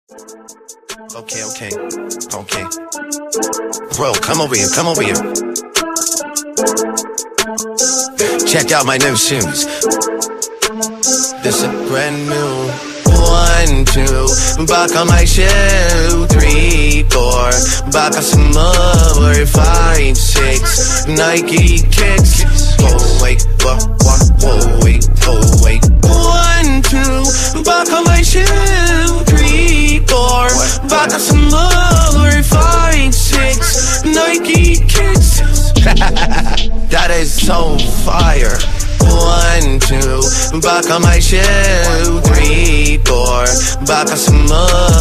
Okay. Bro, come over here. Check out my new shoes. This a brand new 1, 2, back on my shoe. 3, 4, back on some more. 5, 6, Nike kicks. Oh wait, whoa, wait. 1, 2, back on my shoe. 3, 4, back on some more. 5, 6, Nike kicks. That is so fire. 1, 2, back on my shoe. 3, 4, back on some more.